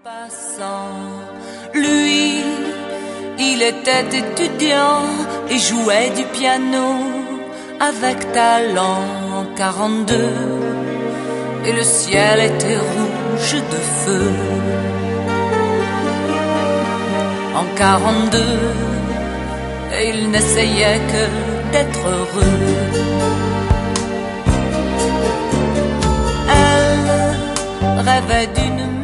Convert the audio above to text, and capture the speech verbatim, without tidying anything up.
Passant, lui, il était étudiant et jouait du piano avec talent en quarante-deux, et le ciel était rouge de feu. En quarante-deux, et il n'essayait que d'être heureux. Elle rêvait d'une